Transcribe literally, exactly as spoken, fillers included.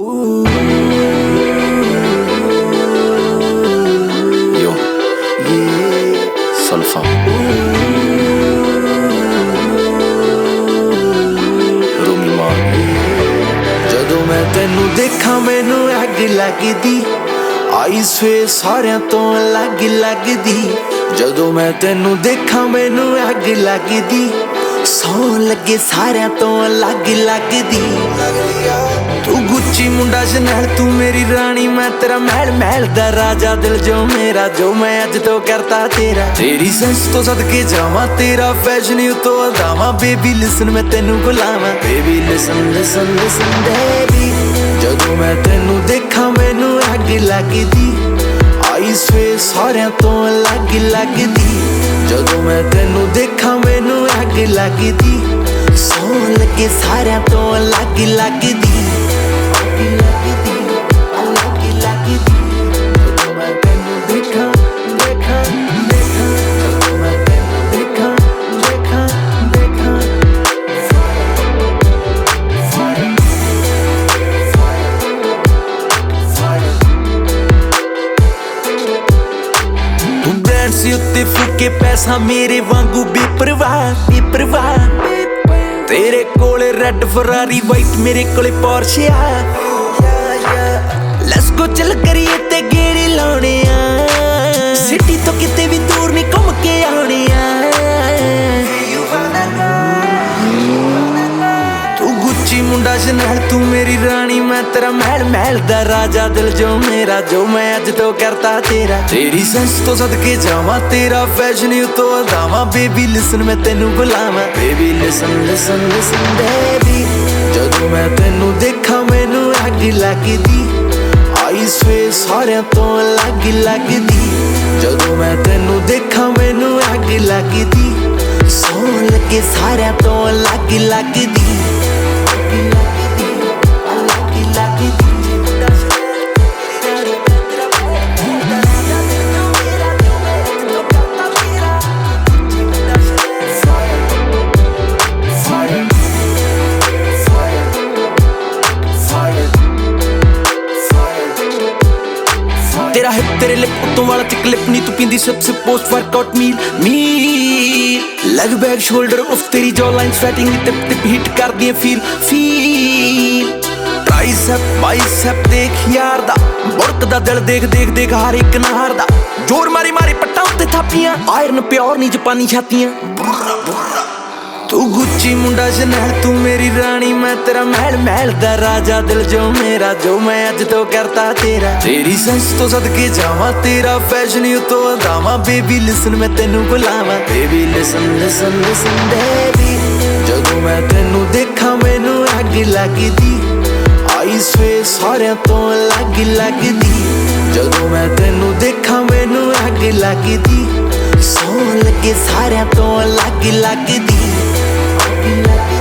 Yo, yeah, Sulfa. Rumi Maan. ਜਦੋਂ ਮੈਂ ਤੈਨੂੰ ਦੇਖਾਂ ਮੈਨੂੰ ਅੱਗ ਲੱਗਦੀ, ਆਈਸ ਫੇਸ ਸਾਰਿਆਂ ਤੋਂ ਅਲੱਗ ਲੱਗਦੀ। ਜਦੋਂ ਮੈਂ ਤੈਨੂੰ ਦੇਖਾਂ ਮੈਨੂੰ ਅੱਗ ਲੱਗਦੀ, ਸੌਂ ਲੱਗੇ ਸਾਰਿਆਂ ਤੋਂ ਅਲੱਗ ਲੱਗਦੀ। ਤੂੰ ਗੁੱਚੀ ਮੁੰਡਾ ਸ਼ਨੈਲ, ਤੂੰ ਮੇਰੀ ਰਾਣੀ, ਮੈਂ ਤੇਰਾ ਮਹਿਲ ਮਹਿਲ ਦਾ ਰਾਜਾ। ਦਿਲ ਜੋ ਮੇਰਾ, ਜੋ ਮੈਂ ਅੱਜ ਤੋਂ ਕਰਤਾ ਤੇਰਾ। ਤੇਰੀ ਸੈਂਸ ਤੋਂ ਸਦਕੇ ਜਾਵਾਂ, ਤੇਰਾ ਫੈਸ਼ਨ ਉਤੋਂ ਅਦਾਵਾਂ। ਬੇਬੀ ਲਿਸਨ ਮੈਂ ਤੈਨੂੰ ਬੁਲਾਵਾਂ, ਬੇਬੀ ਲਿਸਨ ਲਿਸਨ ਲਿਸਨ ਬੇਬੀ। ਜਦੋਂ ਮੈਂ ਤੈਨੂੰ ਦੇਖਾਂ ਮੈਨੂੰ ਅੱਗ ਲੱਗਦੀ, ਆਈਸ ਫੇਸ ਸਾਰਿਆਂ ਤੋਂ ਅਲੱਗ ਲੱਗਦੀ। ਜਦੋਂ ਮੈਂ ਤੈਨੂੰ ਦੇਖਾਂ ਮੈਨੂੰ ਅੱਗ ਲੱਗਦੀ, ਸੌਂ ਲੱਗੇ ਸਾਰਿਆਂ ਤੋਂ ਅਲੱਗ ਲੱਗਦੀ। ਉੱਤੇ ਫੂਕੇ ਪੈਸਾ ਮੇਰੇ ਵਾਂਗੂ ਬੇਪਰਵਾਹ ਬੇਪਰਵਾਹ। ਤੇਰੇ ਕੋਲੇ ਰੈਡ ਫਰਾਰੀ ਵਾਈਟ, ਮੇਰੇ ਕੋਲੇ ਪੋਰਸ਼ੇ ਆ। ਲੈਟਸ ਗੋ ਚੱਲ ਕਰੀਏ ਤੇ ਗੇੜੇ ਲਾਉਣੇ ਆ, ਸਿਟੀ ਤੋਂ ਕਿਤੇ ਵੀ ਦੂਰ ਨਹੀਂ ਘੁੰਮ ਕੇ ਆਉਣੇ ਆ। ਗੁੱਚੀ ਮੁੰਡਾ ਸ਼ਨੈਲ, ਤੂੰ ਮੇਰੀ ਰਾਣੀ, ਮੈਂ ਤੇਰਾ ਮਹਿਲ ਮਹਿਲ ਦਾ ਰਾਜਾ। ਦਿਲ ਜੋ ਮੇਰਾ, ਜੋ ਮੈਂ ਅੱਜ ਤੋਂ ਕਰਤਾ ਤੇਰਾ। ਤੇਰੀ ਸੈਂਸ ਤੋਂ ਸਦਕੇ ਜਾਵਾਂ, ਤੇਰਾ ਫੈਸ਼ਨ ਉਤੋਂ ਅਦਾਵਾਂ। ਬੇਬੀ ਲਿਸਨ ਮੈਂ ਤੈਨੂੰ ਬੁਲਾਵਾਂ, ਬੇਬੀ ਲਿਸਨ ਲਿਸਨ ਲਿਸਨ ਬੇਬੀ। ਜਦੋਂ ਮੈਂ ਤੈਨੂੰ ਦੇਖਾਂ ਮੈਨੂੰ ਅੱਗ ਲੱਗਦੀ, ਆਈਸ ਫੇਸ ਸਾਰਿਆਂ ਤੋਂ ਅਲੱਗ ਲੱਗਦੀ। ਜਦੋਂ ਮੈਂ ਤੈਨੂੰ ਦੇਖਾਂ ਮੈਨੂੰ ਅੱਗ ਲੱਗਦੀ, ਸੌਂ ਲੱਗੇ ਸਾਰਿਆਂ ਤੋਂ ਅਲੱਗ ਲੱਗਦੀ। तेरा है तेरे लिप उत्तों वाला चिक लिप नी, तू पींदी सबसे post workout meal meal. Leg back shoulder off तेरी जॉ लाइन, स्वेटिंग टिप टिप हिट कर दिए फील फील। ट्राइसेप बाइसेप देख यार दा, बुड़कदा दिल देख देख देख हर एक ना हारदा। जोर मारी मारी पट्टा उत्ते थापियां, आयरन प्योर नी जापानी छातियां। तू गुच्ची मुंडा शनैल, तू मेरी रानी, मैं तेरा महल महल दा राजा। दिल जो मेरा, जो मैं अज तो करता तेरा। तेरी सेंस तो सदके जावां, तेरा फैशन उतों अदावां। बेबी लिसन मैं तैनू बुलावां, baby listen listen listen baby. जदों मैं तैनू देखा मैनू अग लगदी, आईस फेस सारियां तो अलग लगदी। जदों मैं तैनू देखा मैनू अग लगदी, सौं लगे सारियां तो अलग लगदी।